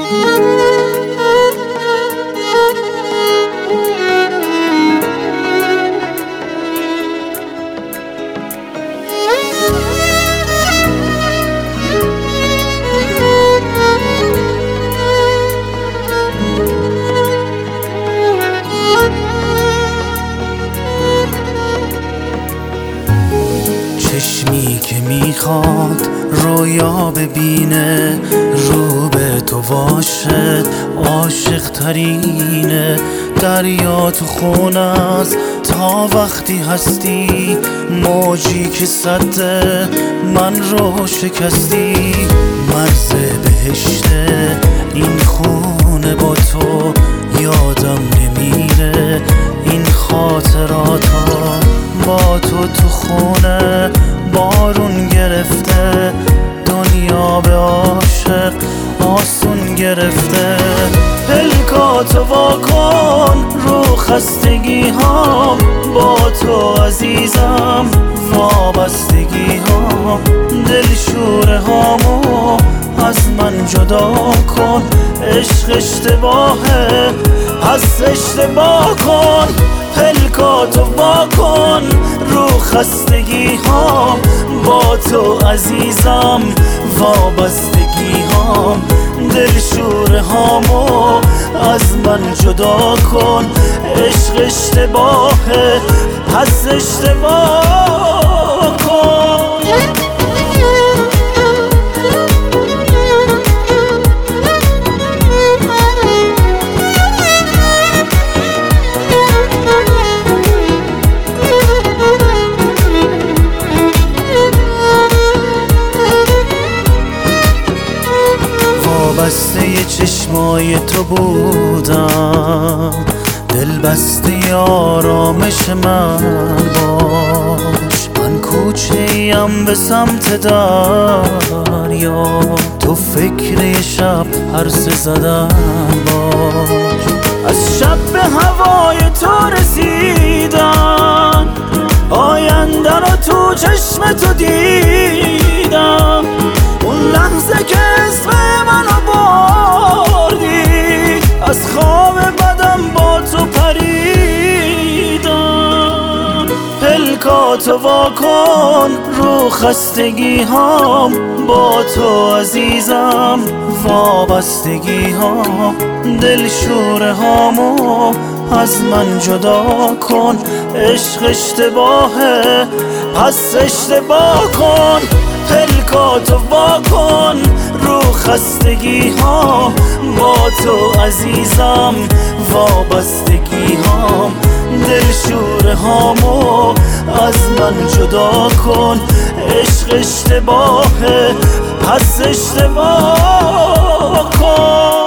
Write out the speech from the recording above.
چشمی که میخواد رویا ببینه، رو به تو باشد عاشق ترینه. دریا تو خون است تا وقتی هستی، موجی که سده من رو شکستی. مرز بهشته این خونه با تو، یادم نمیره این خاطراتو. با تو خونه بارون گرفته، دنیا به عاشق آسون گرفته. پلکاتو واکن رو خستگی هام، با تو عزیزم وابستگی هام. دلشوره هامو از من جدا کن، عشق اشتباهه پس اشتباه کن. پلکاتو واکن رو خستگی هام، با تو عزیزم وابستگی هام. دلشوره هامو از من جدا کن، عشق اشتباهه پس اشتباه کن. وابسته چشمای تو بودم، دل بسته آرامش من باش. من کوچه‌ایم به سمت دریا، تو فکر شب عرصه زدن باش. از شب به هوای تو رسیدم، آینده رو تو چشم تو دیدم. اون لحظه که اسم منو بردی، از خواب بدم با تو پریدم. پلکاتو واکن رو خستگی هام، با تو عزیزم وابستگی هام. دلشوره هامو از من جدا کن، عشق اشتباهه پس اشتباه کن. پلکاتو واکن رو خستگی ها، با تو عزیزم وابستگی هام. دلشوره هامو از من جدا کن، عشق اشتباهه پس اشتباه کن.